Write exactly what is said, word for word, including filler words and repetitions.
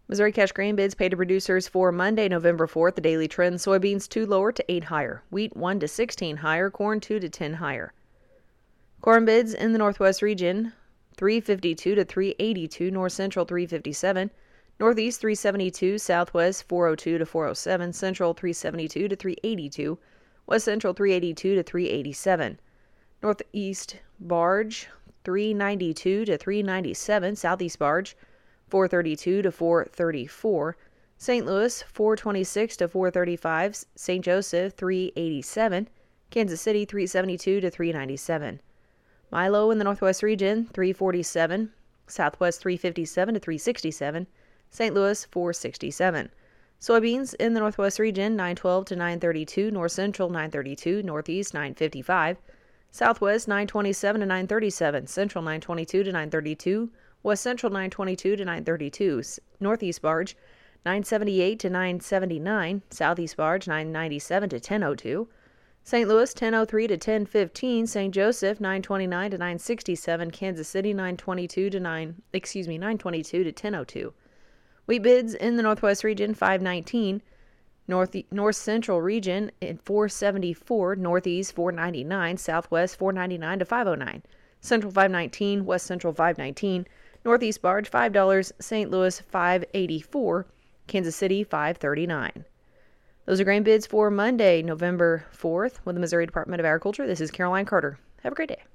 Missouri cash grain bids paid to producers for Monday, November fourth. The daily trend: soybeans two lower to eight higher. Wheat one to sixteen higher. Corn two to ten higher. Corn bids in the Northwest region: three fifty-two to three eighty-two. North Central three fifty-seven. Northeast three seventy-two. Southwest four oh two to four oh seven. Central three seventy-two to three eighty-two. West Central three eighty-two to three eighty-seven. Northeast barge three ninety-two to three ninety-seven. Southeast barge four thirty-two to four thirty-four. Saint Louis four twenty-six to four thirty-five. Saint Joseph three eighty-seven. Kansas City three seventy-two to three ninety-seven. Milo in the Northwest region three forty-seven. Southwest three fifty-seven to three sixty-seven. Saint Louis four sixty-seven. Soybeans in the Northwest region nine twelve to nine thirty-two. North Central nine thirty-two. Northeast nine fifty-five. Southwest nine twenty-seven to nine thirty-seven. Central nine twenty-two to nine thirty-two. West Central nine twenty-two to nine thirty-two. Northeast barge nine seventy-eight to nine seventy-nine. Southeast barge nine ninety-seven to ten oh two. Saint Louis ten oh three to ten fifteen. Saint Joseph nine twenty-nine to nine sixty-seven. Kansas City nine twenty-two to nine excuse me nine twenty-two to ten oh two. Wheat bids in the Northwest region five nineteen. North North Central region at four seventy-four. Northeast four ninety-nine. Southwest four ninety-nine to five oh nine. Central five nineteen. West Central five nineteen. Northeast barge five dollars. Saint Louis five eighty-four. Kansas City five thirty-nine. Those are grain bids for Monday, November fourth with the Missouri Department of Agriculture. This is Caroline Carter. Have a great day.